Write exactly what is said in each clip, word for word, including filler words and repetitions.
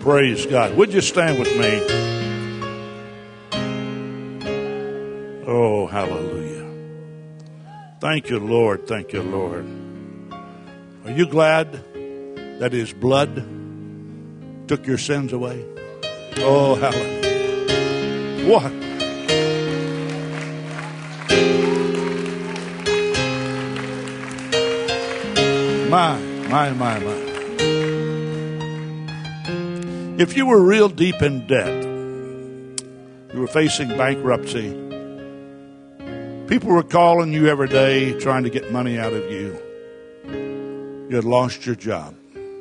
Praise God. Would you stand with me? Oh, hallelujah. Thank you, Lord. Thank you, Lord. Are you glad that his blood took your sins away? Oh, hallelujah. What? My, my, my, my. If you were real deep in debt, you were facing bankruptcy, people were calling you every day trying to get money out of you, you had lost your job.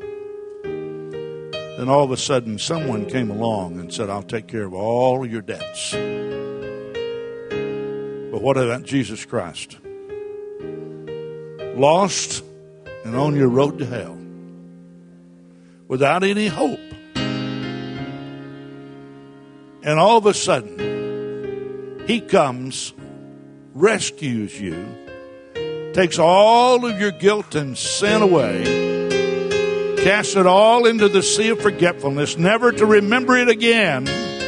Then all of a sudden someone came along and said, I'll take care of all your debts. But what about Jesus Christ? Lost and on your road to hell, without any hope. And all of a sudden, he comes, rescues you, takes all of your guilt and sin away, casts it all into the sea of forgetfulness, never to remember it again.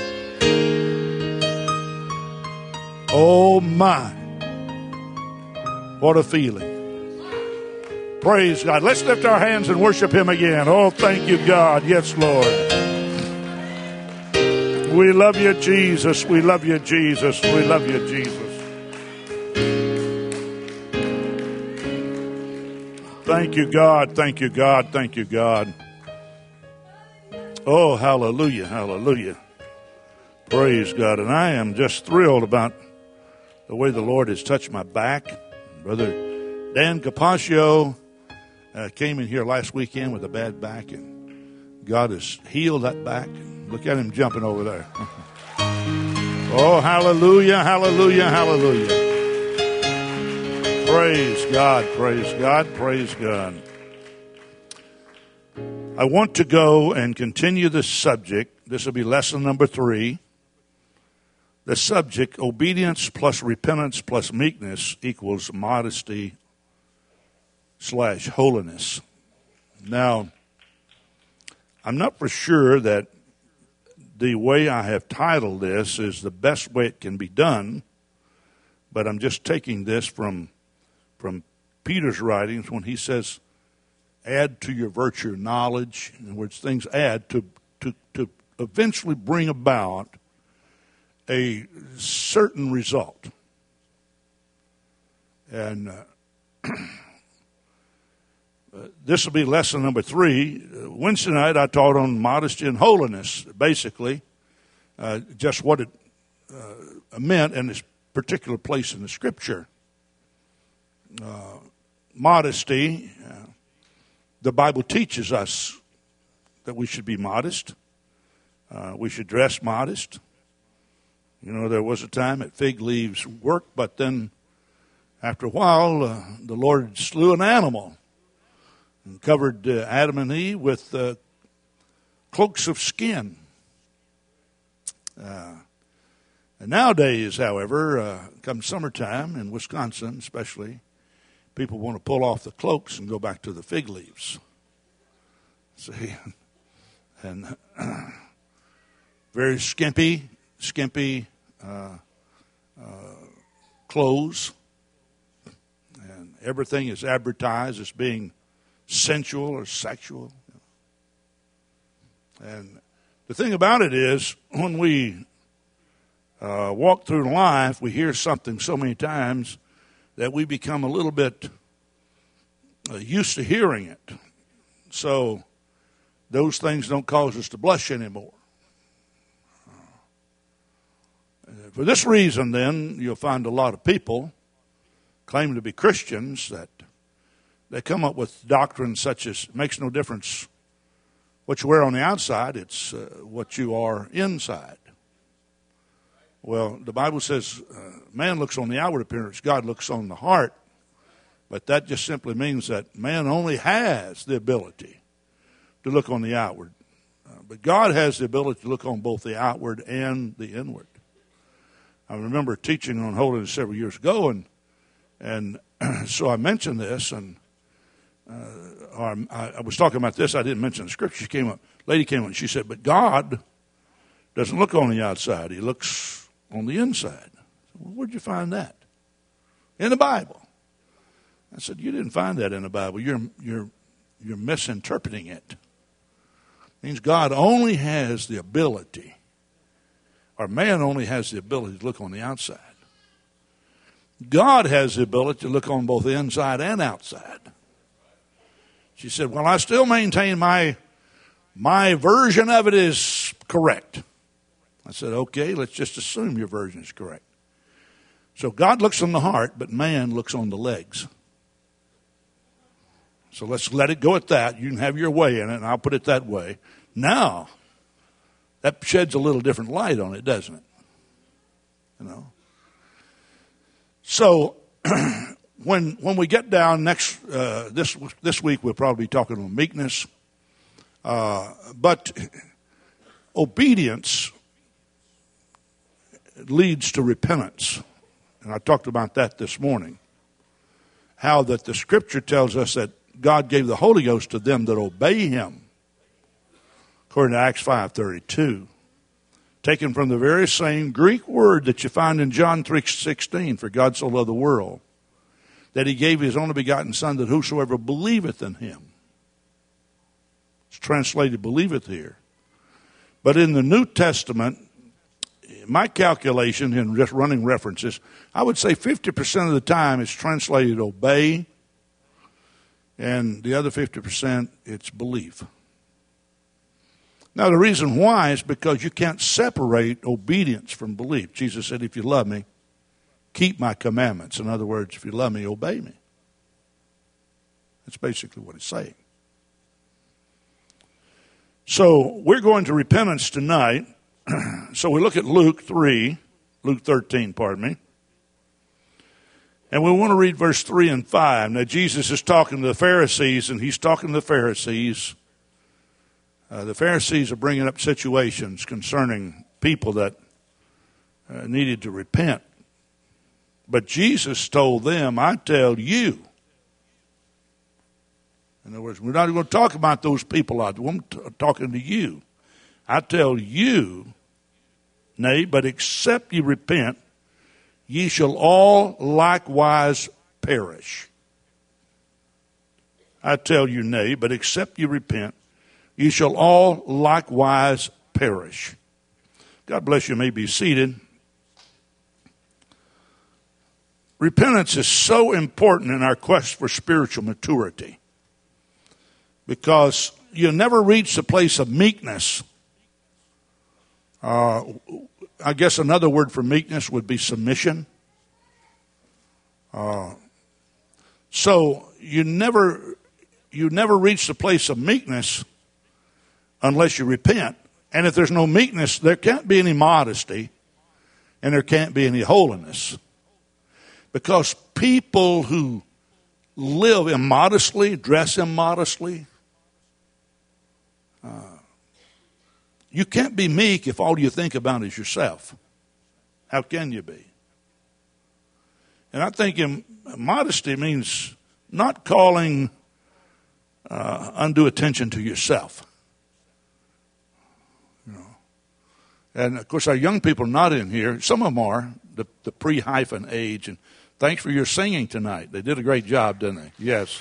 Oh my, what a feeling. Praise God. Let's lift our hands and worship him again. Oh, thank you, God. Yes, Lord. We love you, Jesus. We love you, Jesus. We love you, Jesus. Thank you, God. Thank you, God. Thank you, God. Oh, hallelujah. Hallelujah. Praise God. And I am just thrilled about the way the Lord has touched my back. Brother Dan Capaccio Uh, came in here last weekend with a bad back, and God has healed that back. Look at him jumping over there. Oh, hallelujah, hallelujah, hallelujah. Praise God, praise God, praise God. I want to go and continue this subject. This will be lesson number three. The subject, obedience plus repentance plus meekness equals modesty slash holiness. Now, I'm not for sure that the way I have titled this is the best way it can be done, but I'm just taking this from from Peter's writings when he says, add to your virtue knowledge. In other words, things add to, to, to eventually bring about a certain result. And uh, Uh, this will be lesson number three. Uh, Wednesday night I taught on modesty and holiness, basically, uh, just what it uh, meant in this particular place in the Scripture. Uh, modesty, uh, the Bible teaches us that we should be modest. Uh, we should dress modest. You know, there was a time that fig leaves worked, but then after a while, uh, the Lord slew an animal and covered uh, Adam and Eve with uh, cloaks of skin. Uh, and nowadays, however, uh, come summertime in Wisconsin especially, people want to pull off the cloaks and go back to the fig leaves. See? And uh, very skimpy, skimpy uh, uh, clothes. And everything is advertised as being sensual or sexual. And the thing about it is, when we uh, walk through life, we hear something so many times that we become a little bit uh, used to hearing it. So those things don't cause us to blush anymore. Uh, for this reason, then, you'll find a lot of people claiming to be Christians that they come up with doctrines such as, it makes no difference what you wear on the outside, it's uh, what you are inside. Well, the Bible says uh, man looks on the outward appearance, God looks on the heart. But that just simply means that man only has the ability to look on the outward. Uh, but God has the ability to look on both the outward and the inward. I remember teaching on holiness several years ago, and and so I mentioned this, and Uh, or I, I was talking about this. I didn't mention the scripture. She came up. Lady came on, she said, but God doesn't look on the outside. He looks on the inside. Well, where'd you find that? In the Bible. I said, you didn't find that in the Bible. You're, you're, you're misinterpreting it. It means God only has the ability, or man only has the ability to look on the outside. God has the ability to look on both the inside and outside. She said, well, I still maintain my, my version of it is correct. I said, okay, let's just assume your version is correct. So God looks on the heart, but man looks on the legs. So let's let it go at that. You can have your way in it, and I'll put it that way. Now, that sheds a little different light on it, doesn't it? You know. So when when we get down next uh, this this week, we'll probably be talking about meekness, uh, but obedience leads to repentance. And I talked about that this morning. How that the Scripture tells us that God gave the Holy Ghost to them that obey Him, according to Acts five thirty-two, taken from the very same Greek word that you find in John three sixteen, for God so loved the world, that He gave His only begotten Son, that whosoever believeth in Him. It's translated believeth here. But in the New Testament, my calculation in just running references, I would say fifty percent of the time it's translated obey, and the other fifty percent it's belief. Now, the reason why is because you can't separate obedience from belief. Jesus said, if you love me, keep my commandments. In other words, if you love me, obey me. That's basically what he's saying. So we're going to repentance tonight. So we look at Luke three, Luke thirteen, pardon me. And we want to read verse three and five. Now, Jesus is talking to the Pharisees, and he's talking to the Pharisees. Uh, the Pharisees are bringing up situations concerning people that uh, needed to repent. But Jesus told them, I tell you. In other words, we're not going to talk about those people out there. I'm t- talking to you. I tell you, nay, but except ye repent, ye shall all likewise perish. I tell you, nay, but except ye repent, ye shall all likewise perish. God bless you. You may be seated. Repentance is so important in our quest for spiritual maturity, because you never reach the place of meekness. Uh, I guess another word for meekness would be submission. Uh, so you never you never reach the place of meekness unless you repent. And if there's no meekness, there can't be any modesty, and there can't be any holiness. Because people who live immodestly, dress immodestly, uh, you can't be meek if all you think about is yourself. How can you be? And I think in, modesty means not calling uh, undue attention to yourself. You know. And of course, our young people are not in here. Some of them are, the, the pre-hyphen age. And thanks for your singing tonight. They did a great job, didn't they? Yes.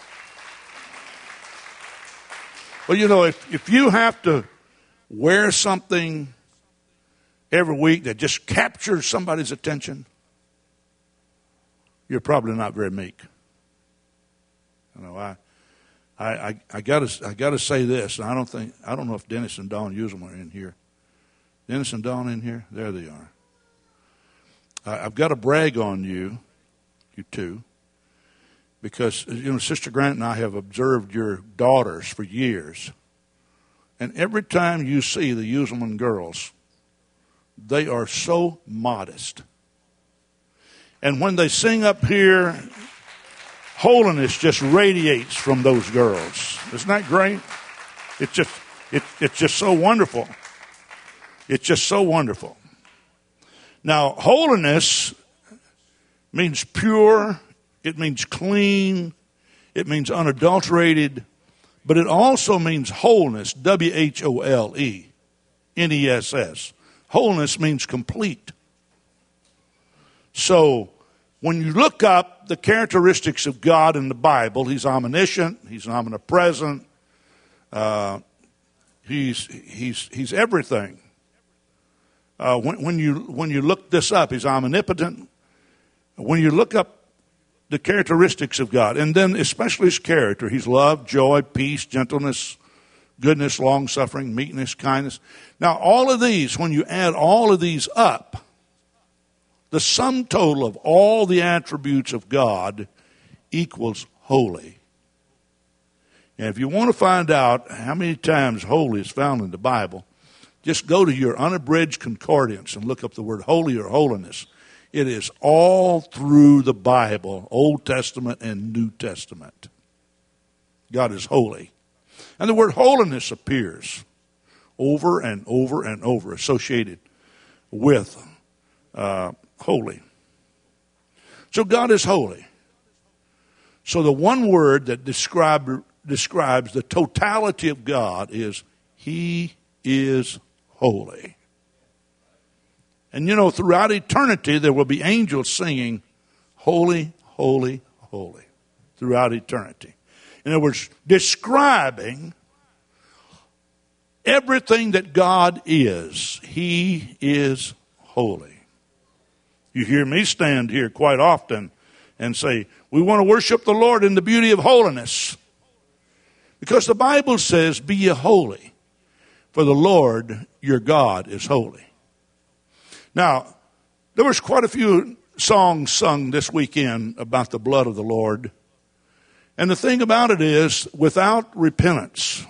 Well, you know, if, if you have to wear something every week that just captures somebody's attention, you're probably not very meek. You know, I, I, I, I gotta, I gotta say this. And I don't think, I don't know if Dennis and Dawn Usum are in here. Dennis and Dawn in here? There they are. I, I've got to brag on you, you two, because you know, Sister Grant and I have observed your daughters for years. And every time you see the Uselman girls, they are so modest. And when they sing up here, holiness just radiates from those girls. Isn't that great? It's just, it, it's just so wonderful. It's just so wonderful. Now, holiness means pure. It means clean. It means unadulterated. But it also means wholeness, W H O L E, N E S S. Wholeness means complete. So when you look up the characteristics of God in the Bible, he's omniscient, he's omnipresent, uh, he's, he's, he's everything. Uh, when, when, you, when you look this up, he's omnipotent. When you look up the characteristics of God, and then especially his character, he's love, joy, peace, gentleness, goodness, long-suffering, meekness, kindness. Now, all of these, when you add all of these up, the sum total of all the attributes of God equals holy. And if you want to find out how many times holy is found in the Bible, just go to your unabridged concordance and look up the word holy or holiness. It is all through the Bible, Old Testament and New Testament. God is holy. And the word holiness appears over and over and over, associated with uh, holy. So God is holy. So the one word that describe, describes the totality of God is He is holy. And you know, throughout eternity, there will be angels singing, holy, holy, holy, throughout eternity. In other words, describing everything that God is. He is holy. You hear me stand here quite often and say, we want to worship the Lord in the beauty of holiness. Because the Bible says, be ye holy, for the Lord your God is holy. Now, there was quite a few songs sung this weekend about the blood of the Lord. And the thing about it is, without repentance,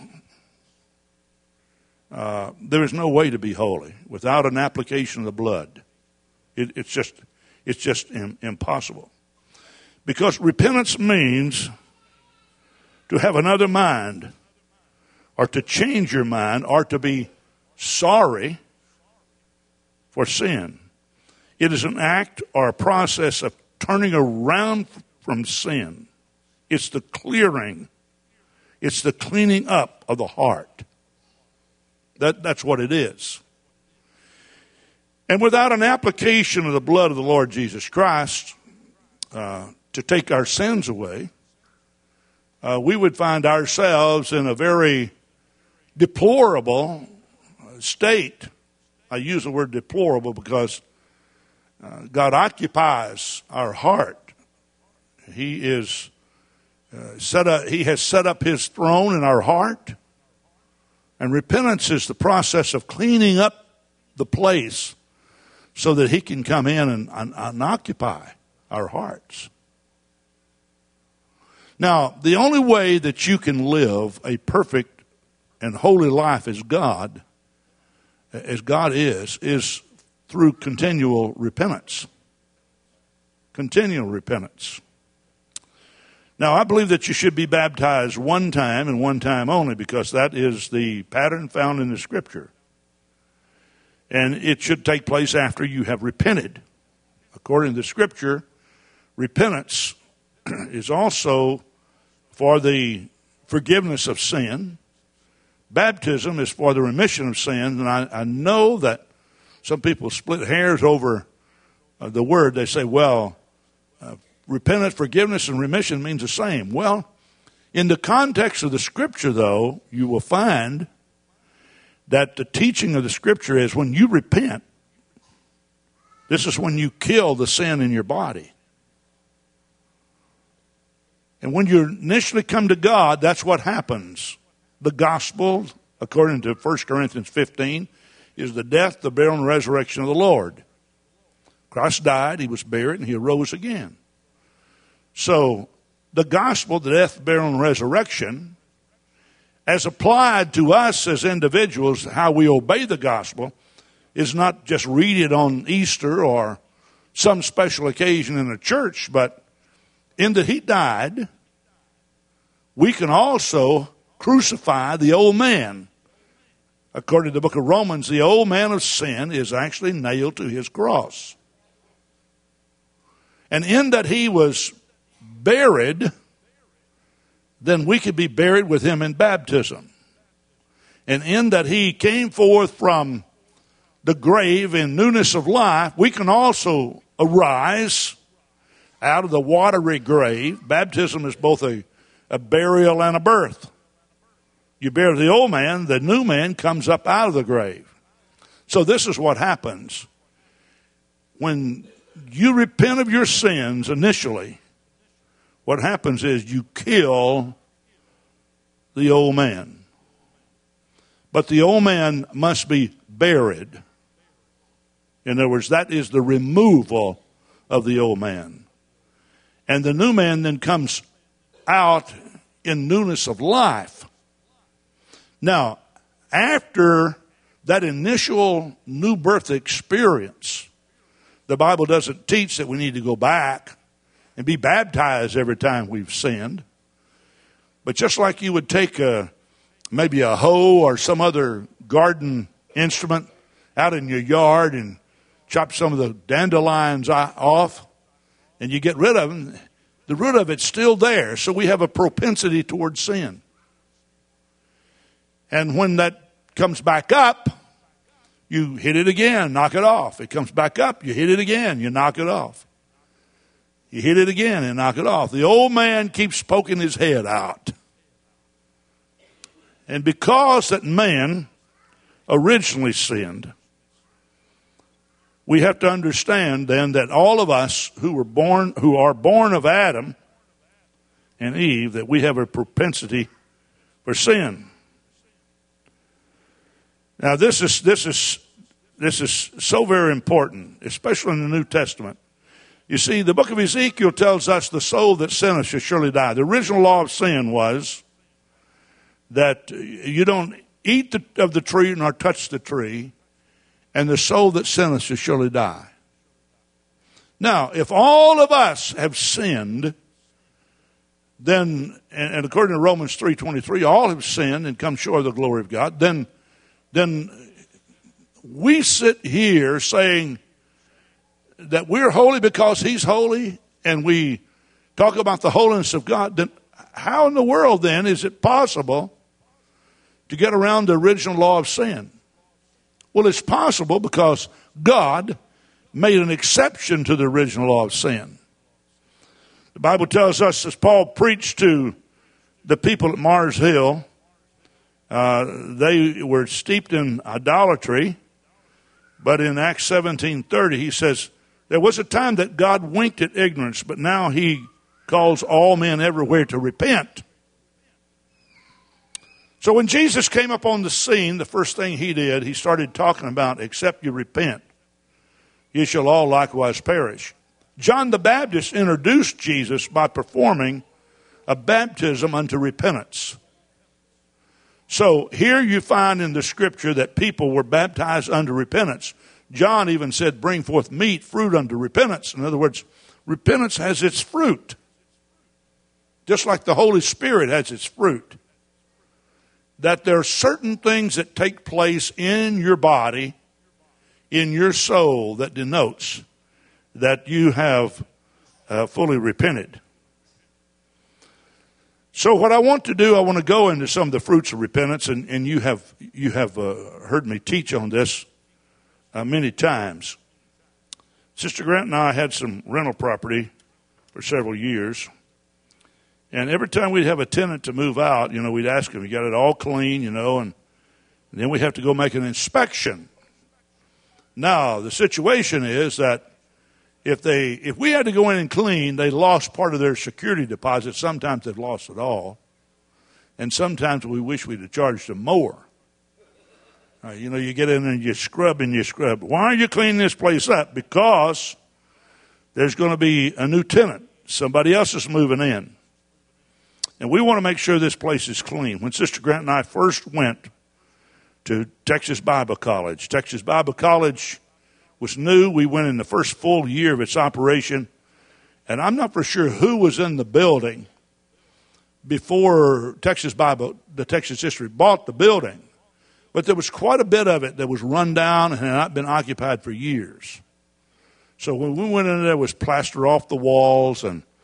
uh, there is no way to be holy. Without an application of the blood, it, it's just, it's just im- impossible. Because repentance means to have another mind, or to change your mind, or to be sorry for sin. It is an act or a process of turning around from sin. It's the clearing. It's the cleaning up of the heart. That, that's what it is. And without an application of the blood of the Lord Jesus Christ uh, to take our sins away, uh, we would find ourselves in a very deplorable state. I use the word deplorable because uh, God occupies our heart. He is uh, set up, He has set up His throne in our heart. And repentance is the process of cleaning up the place so that He can come in and, and, and occupy our hearts. Now, the only way that you can live a perfect and holy life as God as God is, is through continual repentance. Continual repentance. Now, I believe that you should be baptized one time and one time only, because that is the pattern found in the Scripture. And it should take place after you have repented. According to the Scripture, repentance is also for the forgiveness of sin. Baptism is for the remission of sins, and I, I know that some people split hairs over uh, the word. They say, well, uh, repentance, forgiveness, and remission means the same. Well, in the context of the Scripture, though, you will find that the teaching of the Scripture is when you repent, this is when you kill the sin in your body. And when you initially come to God, that's what happens. The gospel, according to First Corinthians fifteen, is the death, the burial, and resurrection of the Lord. Christ died, He was buried, and He arose again. So, the gospel, the death, burial, and resurrection, as applied to us as individuals, how we obey the gospel, is not just read it on Easter or some special occasion in a church, but in that He died, we can also crucify the old man. According to the book of Romans, the old man of sin is actually nailed to His cross. And in that He was buried, then we could be buried with him in baptism. And in that he came forth from the grave in newness of life, we can also arise out of the watery grave. Baptism is both a, a burial and a birth. You bury the old man, the new man comes up out of the grave. So this is what happens. When you repent of your sins initially, what happens is you kill the old man. But the old man must be buried. In other words, that is the removal of the old man. And the new man then comes out in newness of life. Now, after that initial new birth experience, the Bible doesn't teach that we need to go back and be baptized every time we've sinned. But just like you would take a, maybe a hoe or some other garden instrument out in your yard and chop some of the dandelions off, and you get rid of them, the root of it's still there. So we have a propensity towards sin. And when that comes back up, you hit it again, knock it off. It comes back up, you hit it again, you knock it off. You hit it again and knock it off. The old man keeps poking his head out. And because that man originally sinned, we have to understand then that all of us who were born, who are born of Adam and Eve, that we have a propensity for sin. Now this is this is this is so very important, especially in the New Testament. You see, the book of Ezekiel tells us the soul that sinneth shall surely die. The original law of sin was that you don't eat the, of the tree nor touch the tree, and the soul that sinneth shall surely die. Now, if all of us have sinned, then, and according to Romans three twenty-three, all have sinned and come short of the glory of God, then, then we sit here saying that we're holy because he's holy, and we talk about the holiness of God. Then how in the world then is it possible to get around the original law of sin? Well, it's possible because God made an exception to the original law of sin. The Bible tells us, as Paul preached to the people at Mars Hill, uh, they were steeped in idolatry. But in Acts seventeen thirty, he says, there was a time that God winked at ignorance, but now he calls all men everywhere to repent. So when Jesus came up on the scene, the first thing he did, he started talking about, except you repent, ye shall all likewise perish. John the Baptist introduced Jesus by performing a baptism unto repentance. So here you find in the scripture that people were baptized unto repentance. John even said, bring forth meat, fruit unto repentance. In other words, repentance has its fruit. Just like the Holy Spirit has its fruit. That there are certain things that take place in your body, in your soul, that denotes that you have uh, fully repented. So what I want to do, I want to go into some of the fruits of repentance, and, and you have you have uh, heard me teach on this uh, many times. Sister Grant and I had some rental property for several years, and every time we'd have a tenant to move out, you know, we'd ask them, you got it all clean, you know, and, and then we have to go make an inspection. Now, the situation is that If they, if we had to go in and clean, they lost part of their security deposit. Sometimes they've lost it all. And sometimes we wish we'd have charged them more. Uh, you know, you get in and you scrub and you scrub. Why are you cleaning this place up? Because there's going to be a new tenant. Somebody else is moving in. And we want to make sure this place is clean. When Sister Grant and I first went to Texas Bible College, Texas Bible College was new. We went in the first full year of its operation. And I'm not for sure who was in the building before Texas Bible, the Texas History bought the building. But there was quite a bit of it that was run down and had not been occupied for years. So when we went in there, there was plaster off the walls, and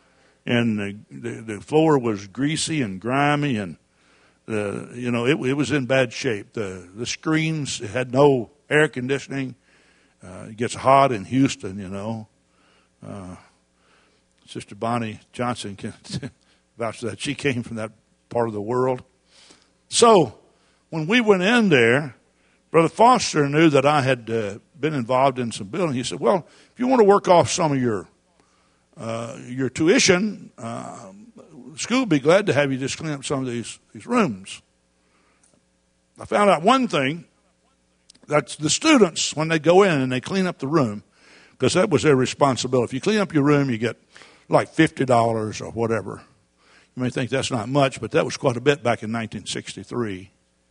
and the, the, the floor was greasy and grimy, and the you know it, it was in bad shape. The the screens had no air conditioning. Uh, it gets hot in Houston, you know. Uh, Sister Bonnie Johnson can vouch for that. She came from that part of the world. So when we went in there, Brother Foster knew that I had uh, been involved in some building. He said, well, if you want to work off some of your uh, your tuition, uh, school would be glad to have you just clean up some of these, these rooms. I found out one thing. That's the students, when they go in and they clean up the room, because that was their responsibility. If you clean up your room, you get like fifty dollars or whatever. You may think that's not much, but that was quite a bit back in nineteen sixty-three.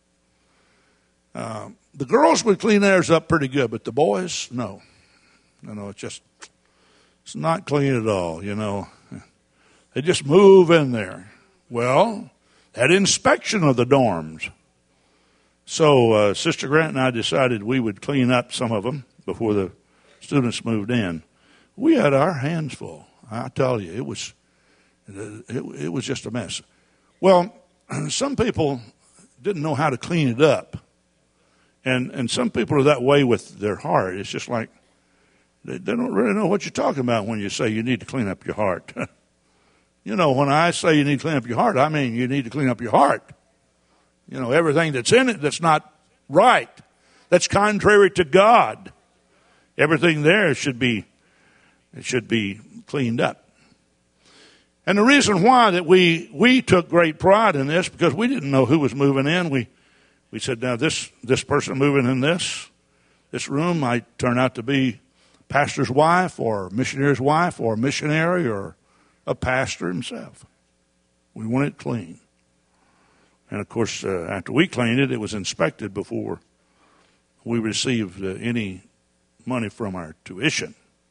Uh, the girls would clean theirs up pretty good, but the boys, no. You know, it's just, it's not clean at all, you know. They just move in there. Well, had inspection of the dorms. So uh, Sister Grant and I decided we would clean up some of them before the students moved in. We had our hands full. I tell you, it was it, it was just a mess. Well, some people didn't know how to clean it up, and and some people are that way with their heart. It's just like they, they don't really know what you're talking about when you say you need to clean up your heart. You know, when I say you need to clean up your heart, I mean you need to clean up your heart. You know, everything that's in it that's not right, that's contrary to God. Everything there should be, it should be cleaned up. And the reason why that we we took great pride in this, because we didn't know who was moving in. We we said, now this this person moving in this this room might turn out to be pastor's wife or missionary's wife or missionary or a pastor himself. We want it clean. And, of course, uh, after we cleaned it, it was inspected before we received uh, any money from our tuition.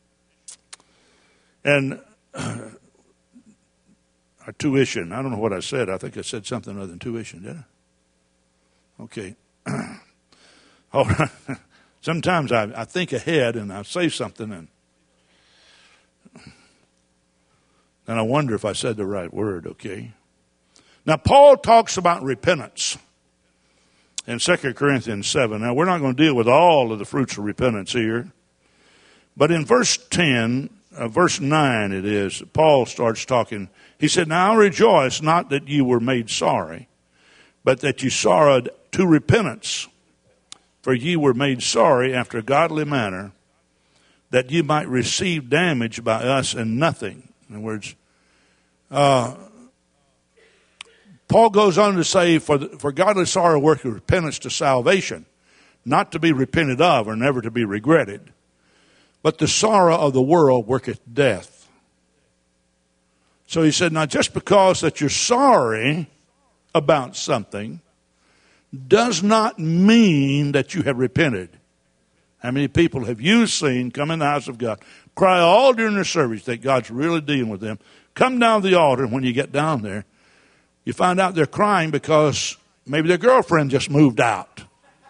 And uh, our tuition, I don't know what I said. I think I said something other than tuition, did I? Okay. All right. Sometimes I, I think ahead and I say something and and I wonder if I said the right word, okay? Now, Paul talks about repentance in Second Corinthians seven. Now, we're not going to deal with all of the fruits of repentance here. But in verse ten, uh, verse nine it is, Paul starts talking. He said, now I rejoice not that you were made sorry, but that you sorrowed to repentance. For ye were made sorry after a godly manner, that ye might receive damage by us and nothing. In other words, uh, Paul goes on to say, for, the, for godly sorrow worketh repentance to salvation, not to be repented of or never to be regretted. But the sorrow of the world worketh death. So he said, now just because that you're sorry about something does not mean that you have repented. How many people have you seen come in the house of God, cry all during their service that God's really dealing with them, come down to the altar, and when you get down there, you find out they're crying because maybe their girlfriend just moved out.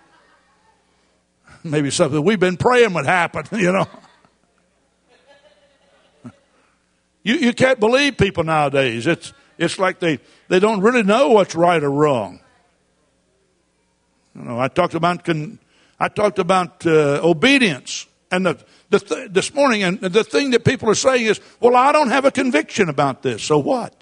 Maybe something we've been praying would happen, you know. You you can't believe people nowadays. It's it's like they, they don't really know what's right or wrong. You know, I talked about con, I talked about uh, obedience, and the the th- this morning, and the thing that people are saying is, well, I don't have a conviction about this. So what?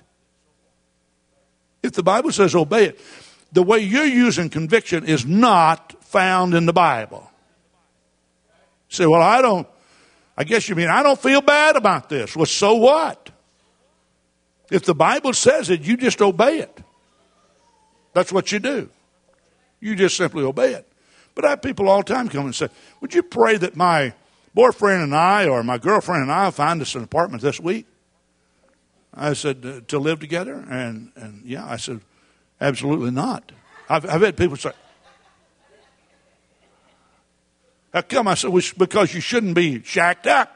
If the Bible says obey it, the way you're using conviction is not found in the Bible. You say, well, I don't, I guess you mean I don't feel bad about this. Well, so what? If the Bible says it, you just obey it. That's what you do. You just simply obey it. But I have people all the time come and say, would you pray that my boyfriend and I or my girlfriend and I find us an apartment this week? I said, uh, to live together? And, and yeah, I said, absolutely not. I've, I've had people say, how come? I said, well, because you shouldn't be shacked up.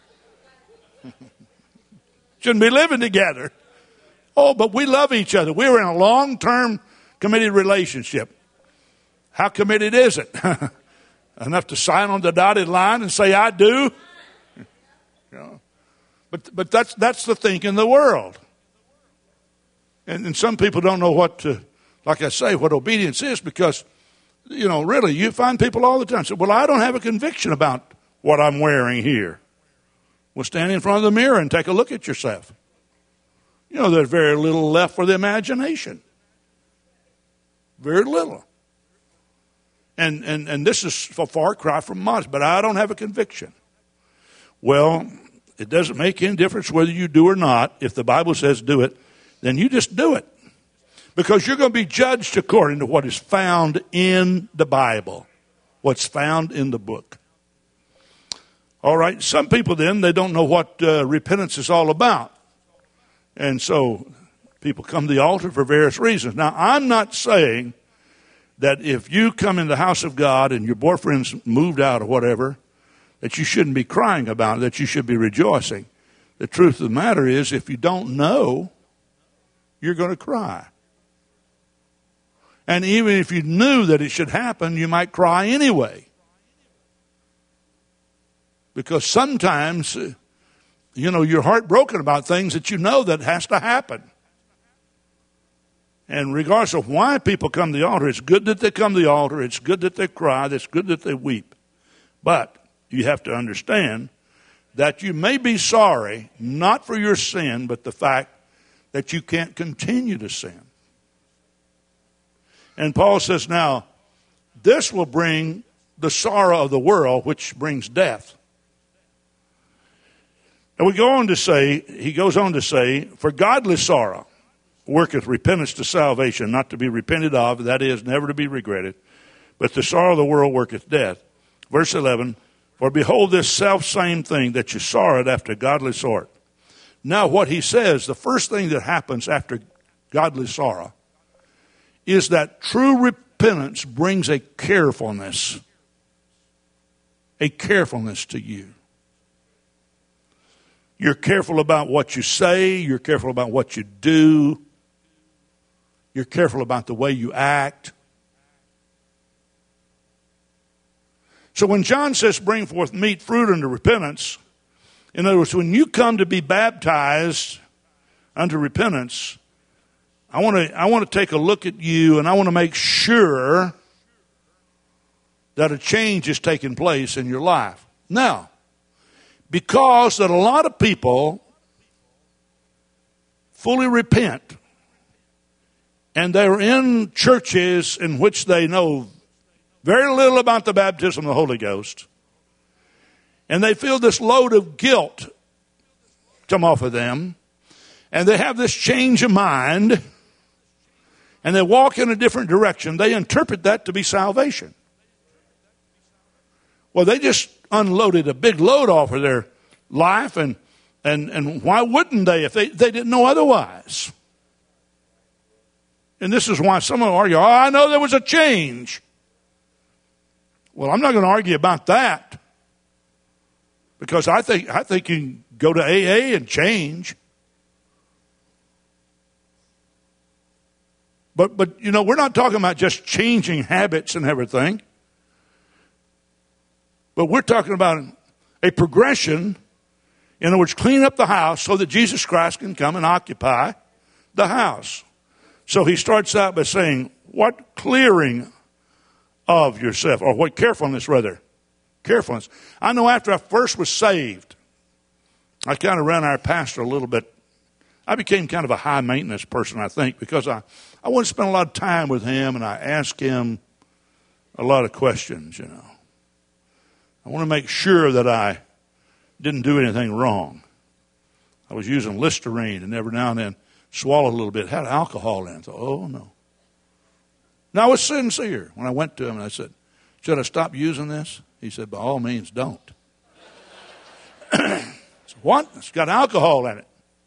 Shouldn't be living together. Oh, but we love each other. We're in a long-term committed relationship. How committed is it? Enough to sign on the dotted line and say, I do? You know, But but that's that's the thinking of the world. And, and some people don't know what to, like I say, what obedience is because, you know, really, you find people all the time say, well, I don't have a conviction about what I'm wearing here. Well, stand in front of the mirror and take a look at yourself. You know, there's very little left for the imagination. Very little. And and and this is a far cry from modesty, but I don't have a conviction. Well, it doesn't make any difference whether you do or not. If the Bible says do it, then you just do it. Because you're going to be judged according to what is found in the Bible, what's found in the book. All right, some people then, they don't know what uh, repentance is all about. And so people come to the altar for various reasons. Now, I'm not saying that if you come in the house of God and your boyfriend's moved out or whatever, that you shouldn't be crying about it, that you should be rejoicing. The truth of the matter is, if you don't know, you're going to cry. And even if you knew that it should happen, you might cry anyway. Because sometimes, you know, you're heartbroken about things that you know that has to happen. And regardless of why people come to the altar, it's good that they come to the altar. It's good that they cry. It's good that they weep. But you have to understand that you may be sorry, not for your sin, but the fact that you can't continue to sin. And Paul says, now, this will bring the sorrow of the world, which brings death. And we go on to say, he goes on to say, for godly sorrow worketh repentance to salvation, not to be repented of, that is, never to be regretted. But the sorrow of the world worketh death. Verse eleven, for behold this selfsame thing that you sorrowed after godly sort. Now what he says, the first thing that happens after godly sorrow is that true repentance brings a carefulness, a carefulness to you. You're careful about what you say. You're careful about what you do. You're careful about the way you act. So when John says bring forth meet fruit unto repentance, in other words, when you come to be baptized unto repentance, I want to I want to take a look at you and I want to make sure that a change is taking place in your life. Now, because that a lot of people fully repent and they're in churches in which they know very little about the baptism of the Holy Ghost, and they feel this load of guilt come off of them, and they have this change of mind, and they walk in a different direction. They interpret that to be salvation. Well, they just unloaded a big load off of their life, and and and why wouldn't they if they, they didn't know otherwise? And this is why some of them argue, oh, I know there was a change. Well, I'm not going to argue about that. Because I think I think you can go to A A and change. But but you know, we're not talking about just changing habits and everything. But we're talking about a progression, in other words, clean up the house so that Jesus Christ can come and occupy the house. So he starts out by saying, what clearing of yourself, or what carefulness rather. Carefulness. I know after I first was saved, I kind of ran our pastor a little bit. I became kind of a high maintenance person, I think, because I, I wanted to spend a lot of time with him and I asked him a lot of questions, you know. I want to make sure that I didn't do anything wrong. I was using Listerine and every now and then swallowed a little bit. It had alcohol in it. I thought, oh, no. Now, I was sincere when I went to him and I said, should I stop using this? He said, by all means, don't. I said, what? It's got alcohol in it.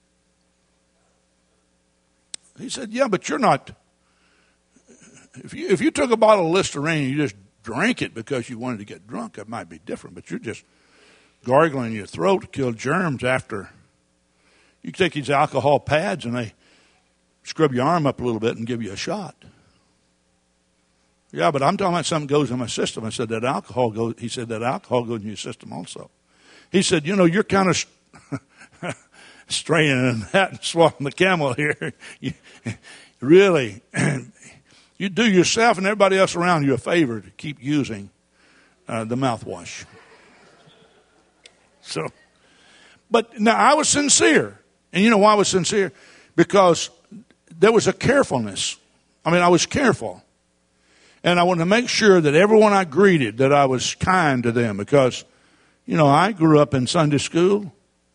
He said, yeah, but you're not. If you, if you took a bottle of Listerine and you just drank it because you wanted to get drunk, it might be different. But you're just gargling your throat to kill germs after. You take these alcohol pads and they scrub your arm up a little bit and give you a shot. Yeah, but I'm talking about something goes in my system. I said that alcohol goes. He said that alcohol goes in your system also. He said, you know, you're kind of straining that and swallowing the camel here. You, really, you do yourself and everybody else around you a favor to keep using uh, the mouthwash. So, but now I was sincere. And you know why I was sincere? Because there was a carefulness. I mean, I was careful. And I wanted to make sure that everyone I greeted, that I was kind to them. Because, you know, I grew up in Sunday school.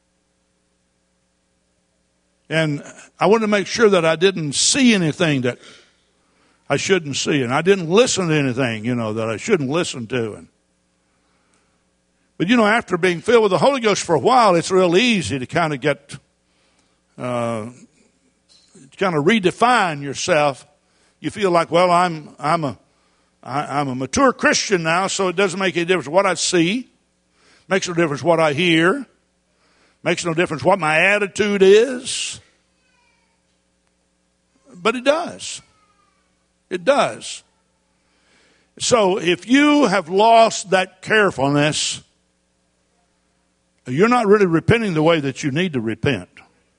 And I wanted to make sure that I didn't see anything that I shouldn't see. And I didn't listen to anything, you know, that I shouldn't listen to. And, but, you know, after being filled with the Holy Ghost for a while, it's real easy to kind of get, uh, kind of redefine yourself. You feel like, well, I'm, I'm a, I, I'm a mature Christian now, so it doesn't make any difference what I see. Makes no difference what I hear. Makes no difference what my attitude is. But it does. It does. So if you have lost that carefulness, you're not really repenting the way that you need to repent.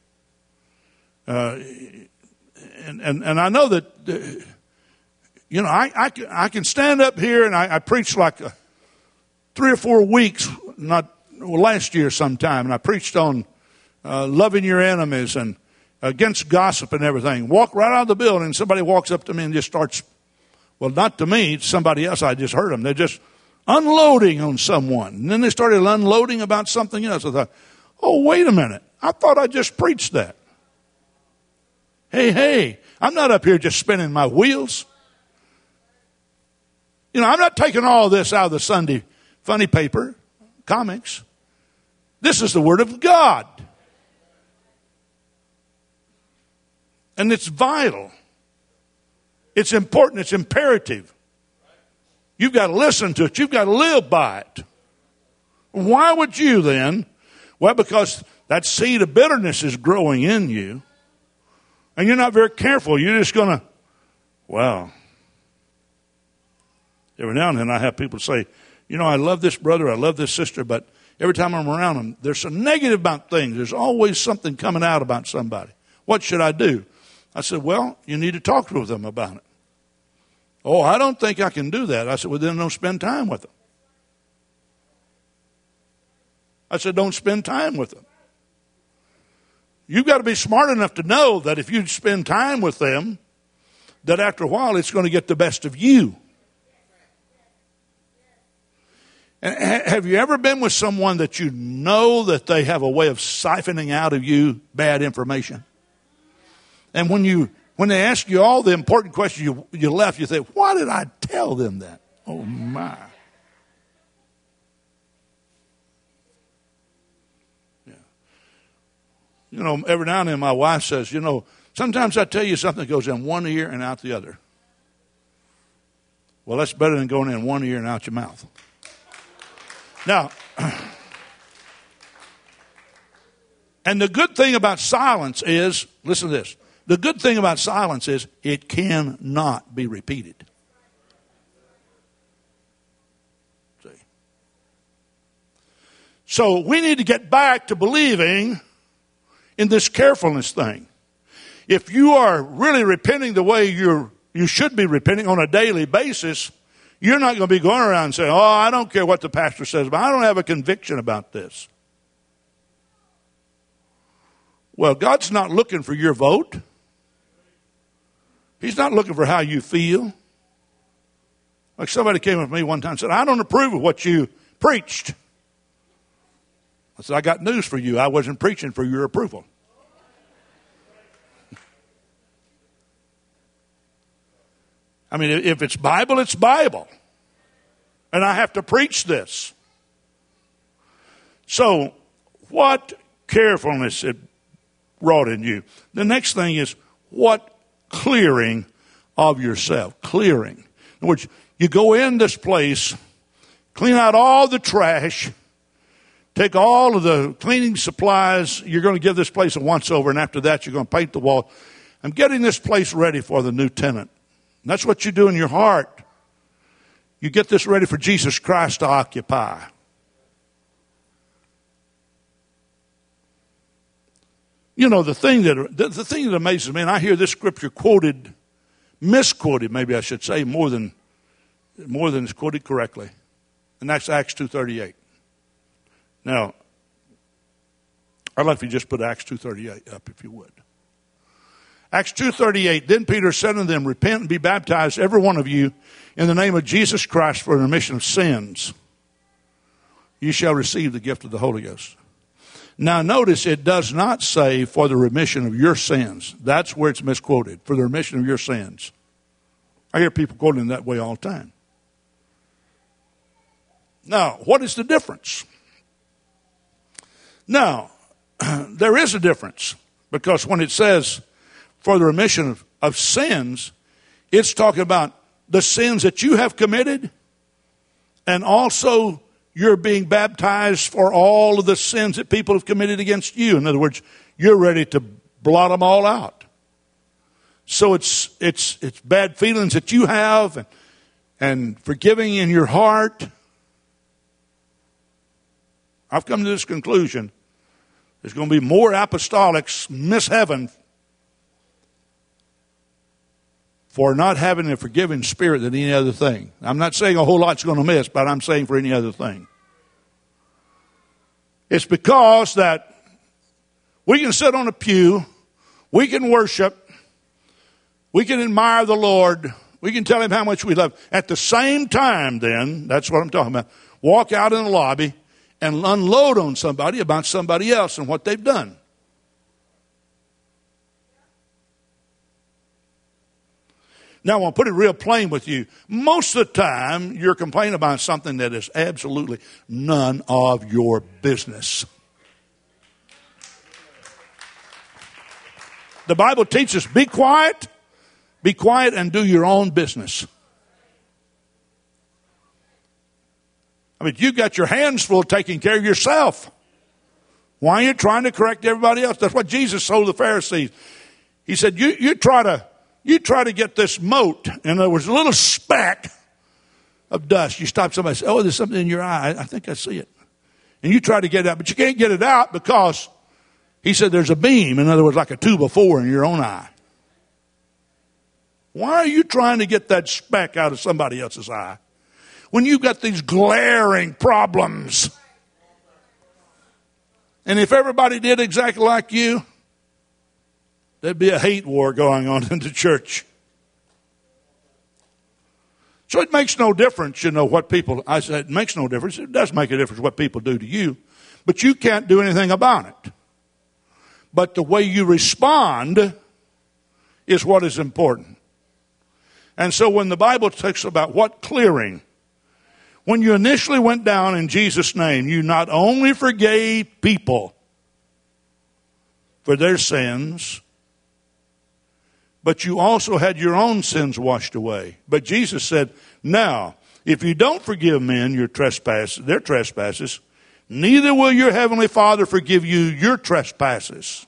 Uh, and, and, and I know that, uh, you know, I, I, I can stand up here and I, I preach like a, three or four weeks, not well, last year sometime, and I preached on uh, loving your enemies and against gossip and everything. Walk right out of the building, and somebody walks up to me and just starts, well, not to me, it's somebody else. I just heard them. They're just unloading on someone. And then they started unloading about something else. I thought, oh, wait a minute. I thought I just preached that. Hey, hey, I'm not up here just spinning my wheels. You know, I'm not taking all this out of the Sunday funny paper, comics. This is the Word of God. And it's vital. It's important. It's imperative. You've got to listen to it. You've got to live by it. Why would you then? Well, because that seed of bitterness is growing in you. And you're not very careful. You're just going to, well, every now and then I have people say, you know, I love this brother, I love this sister, but every time I'm around them, there's some negative about things. There's always something coming out about somebody. What should I do? I said, well, you need to talk to them about it. Oh, I don't think I can do that. I said, well, then don't spend time with them. I said, don't spend time with them. You've got to be smart enough to know that if you spend time with them, that after a while it's going to get the best of you. And have you ever been with someone that you know that they have a way of siphoning out of you bad information? And when you when they ask you all the important questions, you, you left, you say, why did I tell them that? Oh, my. Yeah. You know, every now and then my wife says, you know, sometimes I tell you something that goes in one ear and out the other. Well, that's better than going in one ear and out your mouth. Now, and the good thing about silence is, listen to this, the good thing about silence is it cannot be repeated. See? So we need to get back to believing in this carefulness thing. If you are really repenting the way you're, you should be repenting on a daily basis, you're not going to be going around and saying, oh, I don't care what the pastor says, but I don't have a conviction about this. Well, God's not looking for your vote. He's not looking for how you feel. Like somebody came up to me one time and said, I don't approve of what you preached. I said, I got news for you. I wasn't preaching for your approval. I mean, if it's Bible, it's Bible. And I have to preach this. So, what carefulness it wrought in you. The next thing is, what clearing of yourself. Clearing. In other words, you go in this place, clean out all the trash, take all of the cleaning supplies. You're going to give this place a once-over, and after that, you're going to paint the wall. I'm getting this place ready for the new tenant. And that's what you do in your heart. You get this ready for Jesus Christ to occupy. You know, the thing that the, the thing that amazes me, and I hear this scripture quoted, misquoted, maybe I should say, more than more than it's quoted correctly, and that's Acts two thirty-eight. Now, I'd like if you just put Acts two thirty-eight up, if you would. Acts two thirty-eight, then Peter said unto them, repent and be baptized, every one of you, in the name of Jesus Christ for the remission of sins. You shall receive the gift of the Holy Ghost. Now notice it does not say for the remission of your sins. That's where it's misquoted, for the remission of your sins. I hear people quoting it that way all the time. Now, what is the difference? Now, there is a difference, because when it says for the remission of, of sins, it's talking about the sins that you have committed, and also you're being baptized for all of the sins that people have committed against you. In other words, you're ready to blot them all out. So it's it's it's bad feelings that you have, and, and forgiving in your heart. I've come to this conclusion. There's going to be more apostolics miss heaven for not having a forgiving spirit than any other thing. I'm not saying a whole lot's going to miss, but I'm saying for any other thing. It's because that we can sit on a pew, we can worship, we can admire the Lord, we can tell Him how much we love. At the same time, then, that's what I'm talking about, walk out in the lobby and unload on somebody about somebody else and what they've done. Now, I want to put it real plain with you. Most of the time, you're complaining about something that is absolutely none of your business. The Bible teaches, be quiet, be quiet and do your own business. I mean, you got your hands full taking care of yourself. Why are you trying to correct everybody else? That's what Jesus told the Pharisees. He said, you, you try to you try to get this mote, and there was a little speck of dust. You stop somebody and say, oh, there's something in your eye. I think I see it. And you try to get it out, but you can't get it out because he said there's a beam, in other words, like a two by four in your own eye. Why are you trying to get that speck out of somebody else's eye when you've got these glaring problems? And if everybody did exactly like you, there'd be a hate war going on in the church. So it makes no difference, you know, what people, I said it makes no difference. It does make a difference what people do to you, but you can't do anything about it. But the way you respond is what is important. And so when the Bible talks about what clearing, when you initially went down in Jesus' name, you not only forgave people for their sins, but you also had your own sins washed away. But Jesus said, now, if you don't forgive men your trespasses, their trespasses, neither will your heavenly Father forgive you your trespasses.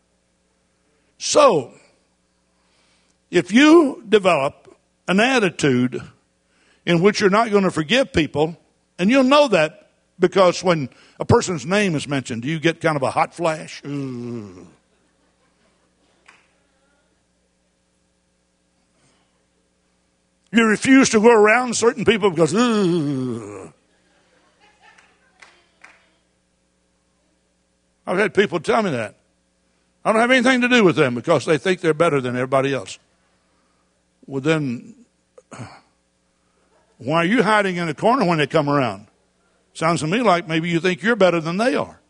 So, if you develop an attitude in which you're not going to forgive people, and you'll know that because when a person's name is mentioned, do you get kind of a hot flash? Ugh. You refuse to go around certain people because, ugh. I've had people tell me that. I don't have anything to do with them because they think they're better than everybody else. Well, then, why are you hiding in a corner when they come around? Sounds to me like maybe you think you're better than they are.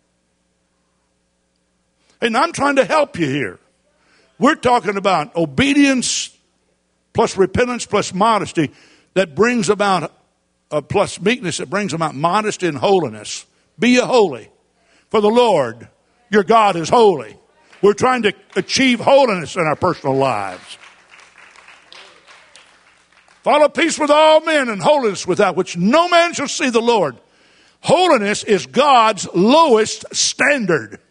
And I'm trying to help you here. We're talking about obedience plus repentance plus modesty that brings about, uh, plus meekness that brings about modesty and holiness. Be ye holy, for the Lord your God is holy. We're trying to achieve holiness in our personal lives. Follow peace with all men and holiness without which no man shall see the Lord. Holiness is God's lowest standard.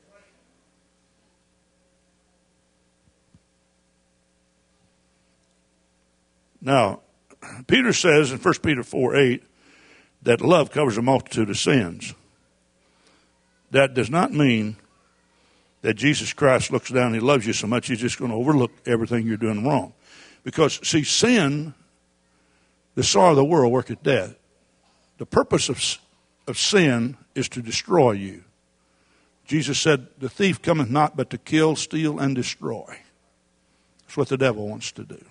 Now, Peter says in First Peter four eight that love covers a multitude of sins. That does not mean that Jesus Christ looks down and he loves you so much he's just going to overlook everything you're doing wrong. Because, see, sin, the sorrow of the world worketh death. The purpose of, of sin is to destroy you. Jesus said, the thief cometh not but to kill, steal, and destroy. That's what the devil wants to do.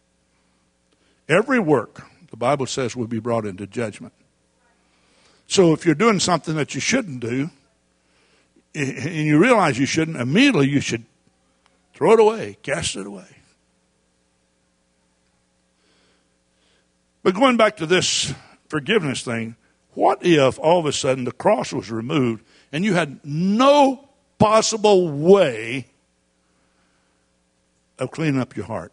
Every work, the Bible says, will be brought into judgment. So if you're doing something that you shouldn't do, and you realize you shouldn't, immediately you should throw it away, cast it away. But going back to this forgiveness thing, what if all of a sudden the cross was removed and you had no possible way of cleaning up your heart?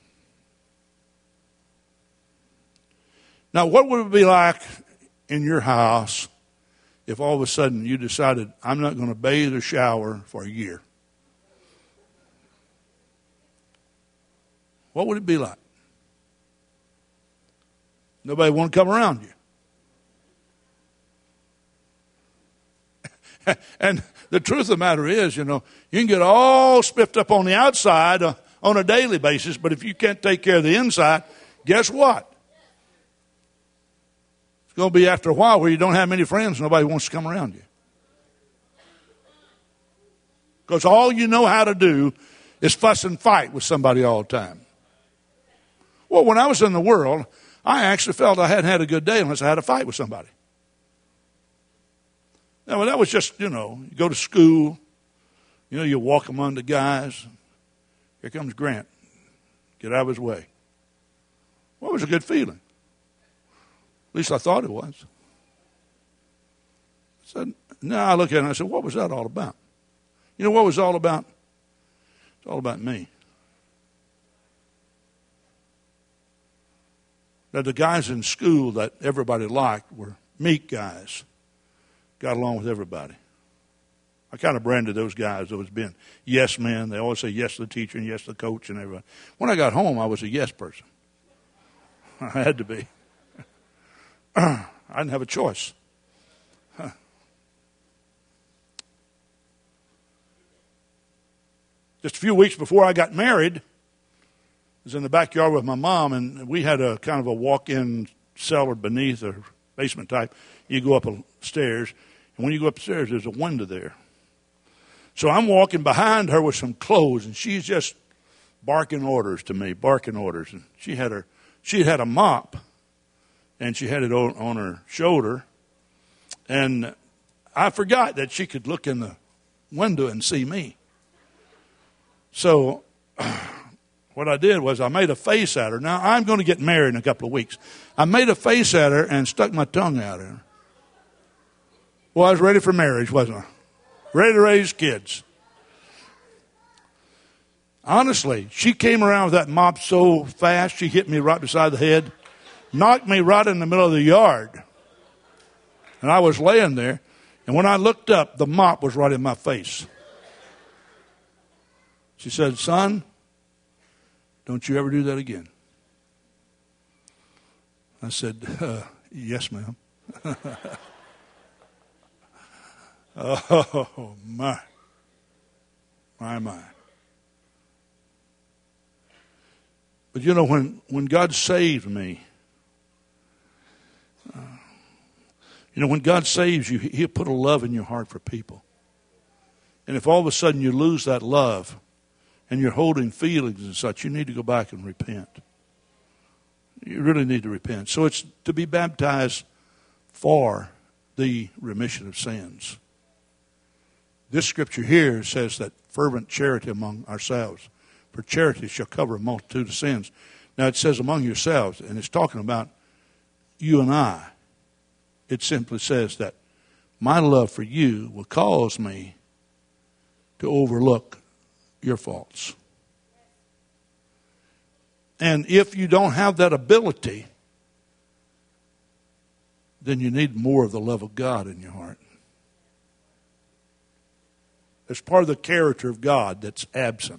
Now, what would it be like in your house if all of a sudden you decided, I'm not going to bathe or shower for a year? What would it be like? Nobody want to come around you. And the truth of the matter is, you know, you can get all spiffed up on the outside uh, on a daily basis, but if you can't take care of the inside, guess what? It's going to be after a while where you don't have many friends, nobody wants to come around you. Because all you know how to do is fuss and fight with somebody all the time. Well, when I was in the world, I actually felt I hadn't had a good day unless I had a fight with somebody. Now, well, that was just, you know, you go to school, you know, you walk among the guys. Here comes Grant. Get out of his way. Well, it was a good feeling. At least I thought it was. I said, now I look at it and I said, what was that all about? You know what it was all about? It's all about me. That the guys in school that everybody liked were meek guys. Got along with everybody. I kind of branded those guys that was being yes men. They always say yes to the teacher and yes to the coach and everybody. When I got home, I was a yes person. I had to be. I didn't have a choice. Huh. Just a few weeks before I got married, I was in the backyard with my mom, and we had a kind of a walk-in cellar beneath, or basement type. You go up stairs, and when you go upstairs, there's a window there. So I'm walking behind her with some clothes, and she's just barking orders to me, barking orders. And she had her, she had a mop, and she had it on, on her shoulder. And I forgot that she could look in the window and see me. So what I did was I made a face at her. Now, I'm going to get married in a couple of weeks. I made a face at her and stuck my tongue out at her. Well, I was ready for marriage, wasn't I? Ready to raise kids. Honestly, she came around with that mop so fast, she hit me right beside the head, knocked me right in the middle of the yard. And I was laying there, and when I looked up, the mop was right in my face. She said, son, don't you ever do that again. I said, uh, yes, ma'am. Oh, my. My, my. But you know, when, when God saved me, uh, you know, when God saves you, He'll put a love in your heart for people. And if all of a sudden you lose that love and you're holding feelings and such, you need to go back and repent. You really need to repent. So it's to be baptized for the remission of sins. This scripture here says that fervent charity among ourselves, for charity shall cover a multitude of sins. Now it says among yourselves, and it's talking about you and I. It simply says that my love for you will cause me to overlook your faults. And if you don't have that ability, then you need more of the love of God in your heart. It's part of the character of God that's absent.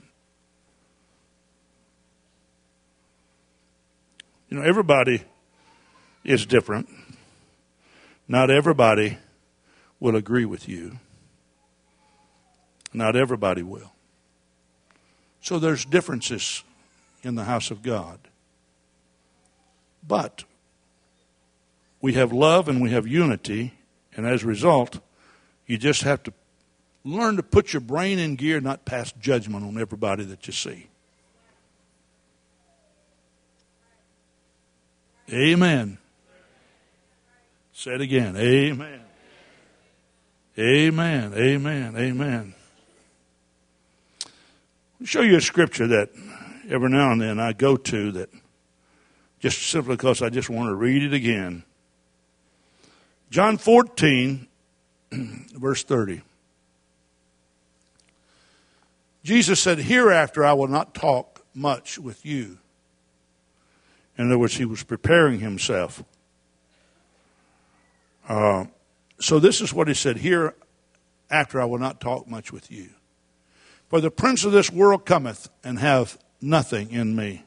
You know, everybody is different. Not everybody will agree with you. Not everybody will. So there's differences in the house of God. But we have love and we have unity, and as a result, you just have to learn to put your brain in gear, not pass judgment on everybody that you see. Amen. Say it again. Amen. Amen. Amen. Amen. I'll show you a scripture that every now and then I go to, that just simply because I just want to read it again. John fourteen, verse thirty. Jesus said, "Hereafter I will not talk much with you." In other words, he was preparing himself. Uh, so this is what he said, "Hereafter I will not talk much with you. For the prince of this world cometh, and hath nothing in me."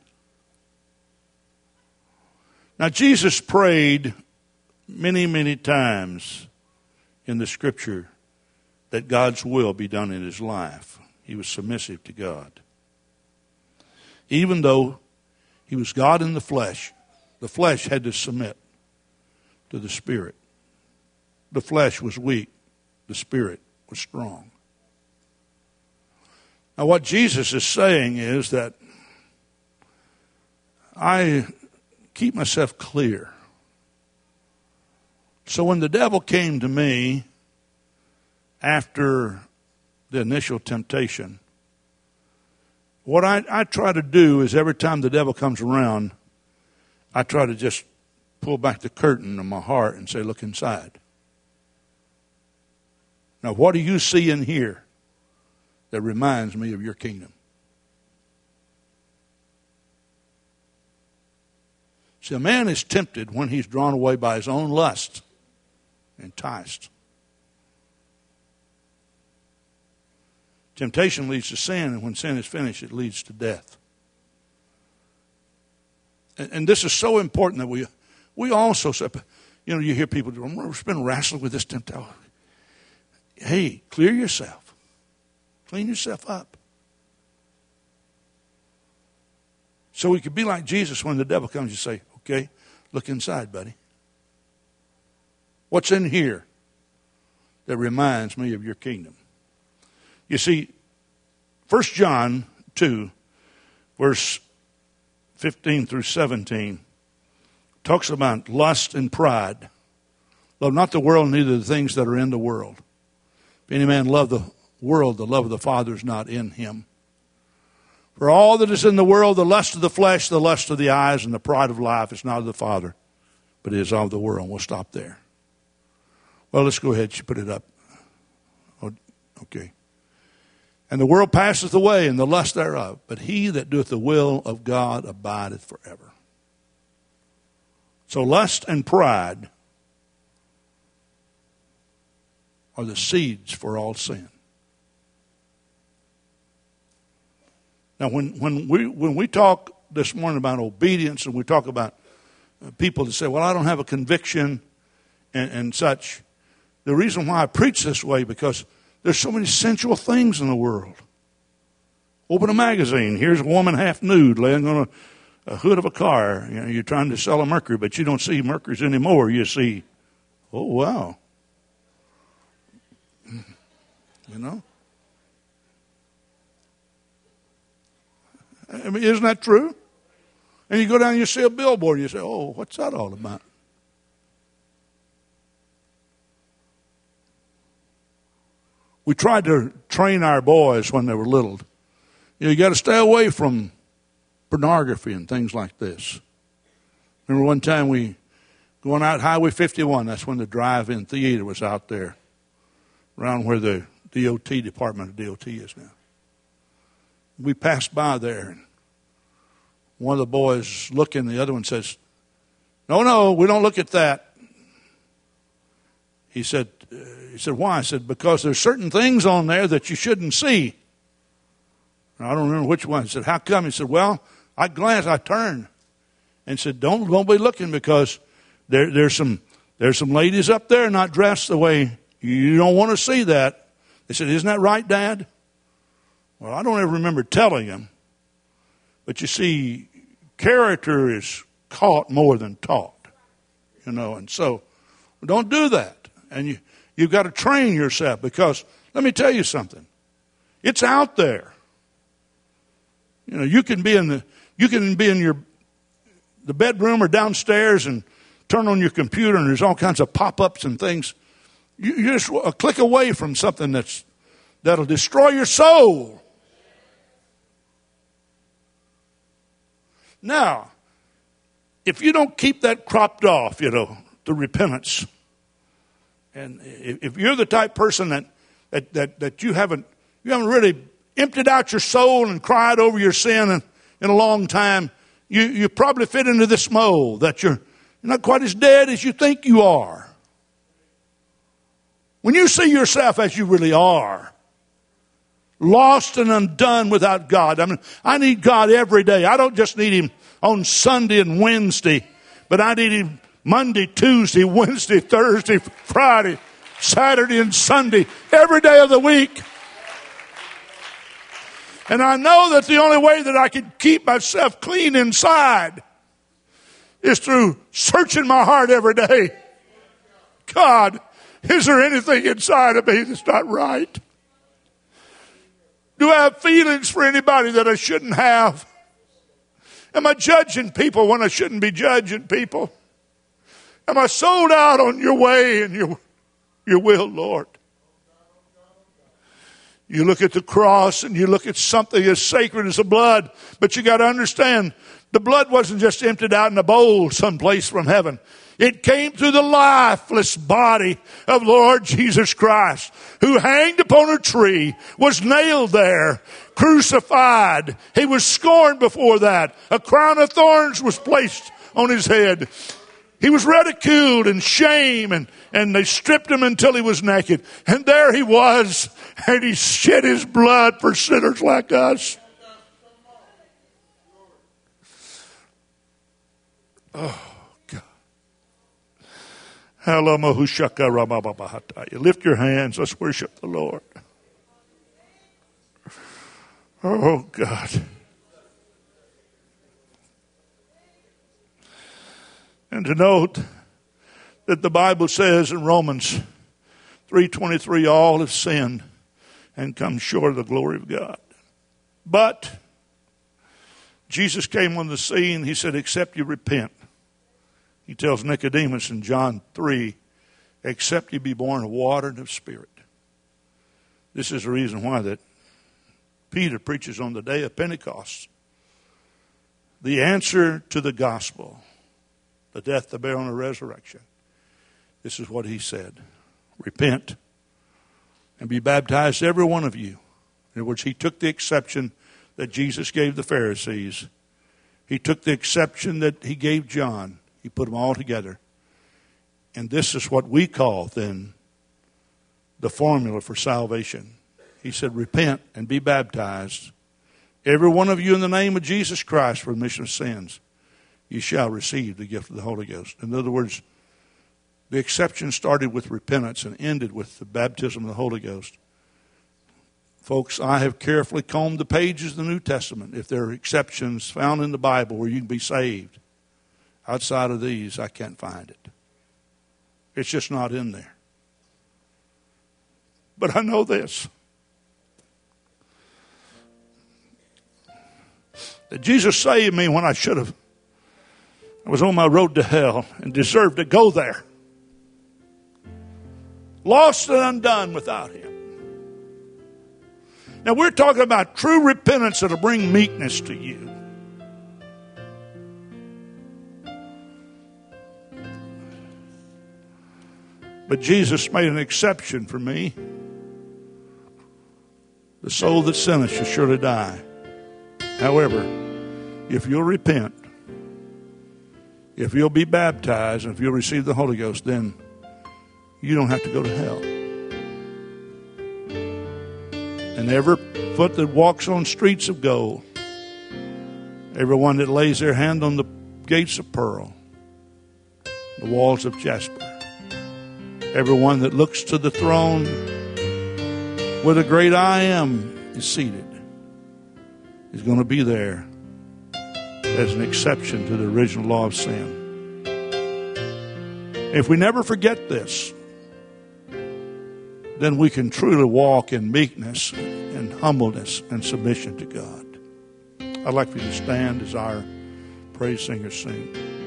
Now Jesus prayed many, many times in the scripture that God's will be done in his life. He was submissive to God. Even though he was God in the flesh, the flesh had to submit to the Spirit. The flesh was weak. The Spirit was strong. Now what Jesus is saying is that I keep myself clear. So when the devil came to me after the initial temptation, what I, I try to do is every time the devil comes around, I try to just pull back the curtain of my heart and say, "Look inside. Now, what do you see in here that reminds me of your kingdom?" See, a man is tempted when he's drawn away by his own lust, enticed. Temptation leads to sin, and when sin is finished, it leads to death. And, and this is so important that we we also, you know, you hear people, "We've been wrestling with this temptation." Hey, clear yourself. Clean yourself up. So we could be like Jesus when the devil comes, you say, "Okay, look inside, buddy. What's in here that reminds me of your kingdom?" You see, First John two, verse fifteen through seventeen, talks about lust and pride. "Love not the world, neither the things that are in the world. If any man love the world, the love of the Father is not in him. For all that is in the world, the lust of the flesh, the lust of the eyes, and the pride of life is not of the Father, but is of the world." We'll stop there. Well, let's go ahead. She put it up. Okay. "And the world passeth away, and the lust thereof. But he that doeth the will of God abideth forever." So lust and pride are the seeds for all sin. Now, when, when we when we talk this morning about obedience, and we talk about people that say, "Well, I don't have a conviction," and, and such, the reason why I preach this way, because there's so many sensual things in the world. Open a magazine. Here's a woman half nude laying on a, a hood of a car. You know, you're trying to sell a Mercury, but you don't see Mercuries anymore. You see, oh, wow. You know? I mean, isn't that true? And you go down and you see a billboard and you say, "Oh, what's that all about?" We tried to train our boys when they were little. You know, you got to stay away from pornography and things like this. Remember one time we going out Highway fifty-one, that's when the drive-in theater was out there, around where the D O T, Department of D O T is now. We passed by there, and one of the boys looking, the other one says, "No, no, we don't look at that." He said, uh, he said, "Why?" I said, "Because there's certain things on there that you shouldn't see." And I don't remember which one. He said, "How come?" He said, "Well, I glanced, I turned, and said, don't don't be looking, because there there's some there's some ladies up there not dressed the way you don't want to see that." They said, "Isn't that right, Dad?" Well, I don't ever remember telling him. But you see, character is caught more than taught. You know, and so don't do that. And you, you've got to train yourself, because let me tell you something. It's out there. You know, you can be in the you can be in your the bedroom or downstairs and turn on your computer, and there's all kinds of pop-ups and things. You, you're just a click away from something that's that'll destroy your soul. Now, if you don't keep that cropped off, you know, the repentance, and if you're the type person that that that, that you haven't you haven't really emptied out your soul and cried over your sin in, in a long time, you you probably fit into this mold that you're, you're not quite as dead as you think you are. When you see yourself as you really are, lost and undone without God. I mean, I need God every day. I don't just need him on Sunday and Wednesday, but I need him Monday, Tuesday, Wednesday, Thursday, Friday, Saturday, and Sunday, every day of the week. And I know that the only way that I can keep myself clean inside is through searching my heart every day. God, is there anything inside of me that's not right? Do I have feelings for anybody that I shouldn't have? Am I judging people when I shouldn't be judging people? Am I sold out on your way and your, your will, Lord? You look at the cross and you look at something as sacred as the blood, but you got to understand, the blood wasn't just emptied out in a bowl someplace from heaven. It came through the lifeless body of Lord Jesus Christ, who hanged upon a tree, was nailed there, crucified. He was scorned before that. A crown of thorns was placed on his head. He was ridiculed and shamed, and, and they stripped him until he was naked. And there he was, and he shed his blood for sinners like us. Oh, God. You lift your hands. Let's worship the Lord. Oh, God. And to note that the Bible says in Romans three twenty-three, all have sinned and come short of the glory of God. But Jesus came on the scene. He said, except you repent. He tells Nicodemus in John three, except you be born of water and of spirit. This is the reason why that Peter preaches on the day of Pentecost. The answer to the gospel, the death, the burial, and the resurrection. This is what he said. Repent and be baptized, every one of you. In other words, he took the exception that Jesus gave the Pharisees. He took the exception that he gave John. He put them all together. And this is what we call then the formula for salvation. He said, repent and be baptized, every one of you, in the name of Jesus Christ, for remission of sins. You shall receive the gift of the Holy Ghost. In other words, the exception started with repentance and ended with the baptism of the Holy Ghost. Folks, I have carefully combed the pages of the New Testament. If there are exceptions found in the Bible where you can be saved, outside of these, I can't find it. It's just not in there. But I know this, that Jesus saved me when I should have. I was on my road to hell and deserved to go there. Lost and undone without him. Now we're talking about true repentance that'll bring meekness to you. But Jesus made an exception for me. The soul that sinneth shall surely die. However, if you'll repent, if you'll be baptized, and if you'll receive the Holy Ghost, then you don't have to go to hell. And every foot that walks on streets of gold, everyone that lays their hand on the gates of pearl, the walls of jasper, everyone that looks to the throne where the great I Am is seated, is going to be there as an exception to the original law of sin. If we never forget this, then we can truly walk in meekness and humbleness and submission to God. I'd like for you to stand as our praise singers sing.